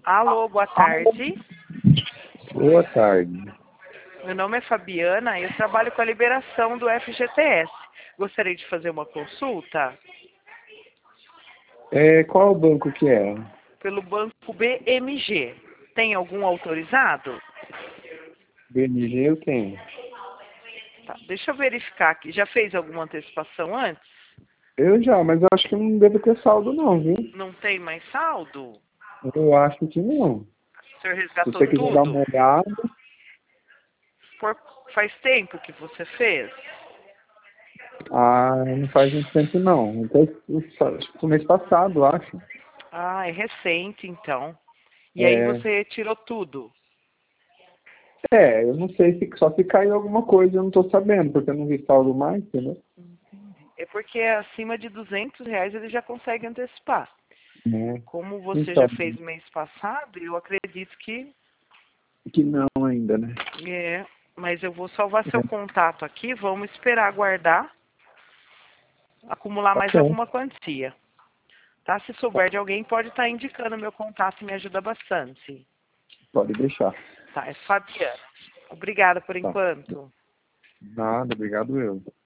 Alô, boa tarde. Boa tarde. Meu nome é Fabiana e eu trabalho com a liberação do FGTS. Gostaria de fazer uma consulta Qual banco que é? pelo banco BMG. Tem algum autorizado? BMG eu tenho. Tá, deixa eu verificar aqui. Já fez alguma antecipação antes? Eu já, mas eu acho que não deve ter saldo não, viu? Não tem mais saldo? Eu acho que não. O senhor Se resgatou você quiser dar uma tudo? olhada, Faz tempo que você fez? não faz muito tempo não. Então, acho que o mês passado, acho. Ah, é recente então. E aí É, você tirou tudo? eu não sei se só se caiu alguma coisa, eu não tô sabendo, porque eu não vi saldo mais, entendeu? É porque acima de R$ 200 ele já consegue antecipar. Né? Como você Então, já fez mês passado, eu acredito que não ainda, né? é, mas eu vou salvar seu É, contato aqui, vamos esperar aguardar, acumular tá mais bom, alguma quantia. Tá? Se souber de alguém, pode estar indicando meu contato e me ajuda bastante. pode deixar. Tá, é Fabiana. Obrigada por Tá. enquanto. Nada, obrigado eu.